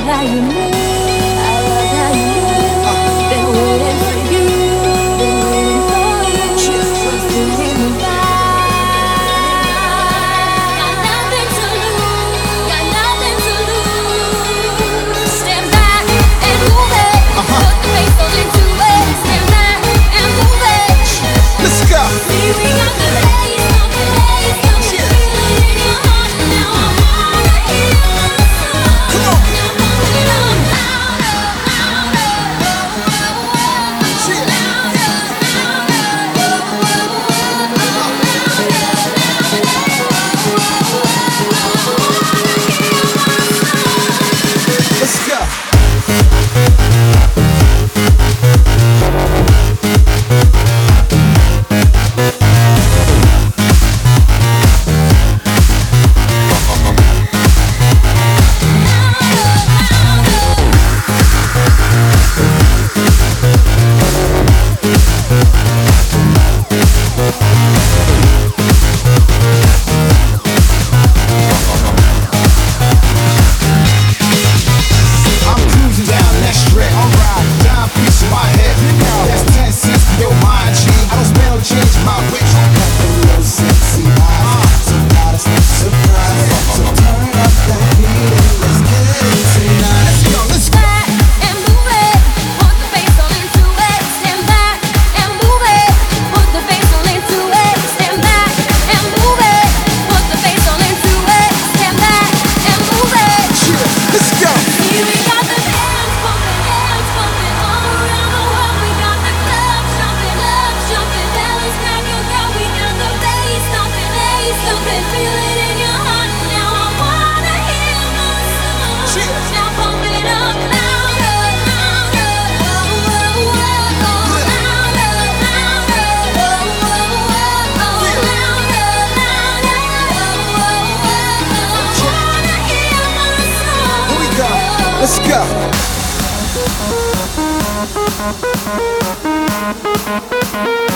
how you move. I love how you move. Been waiting for you. Been waiting for you. Trusting in the vibe. Got nothing to lose. Got nothing to lose. Stand back and move it. Put the bass on into it. Stand back and move it. Let's go. See, we got the bass. Let's go.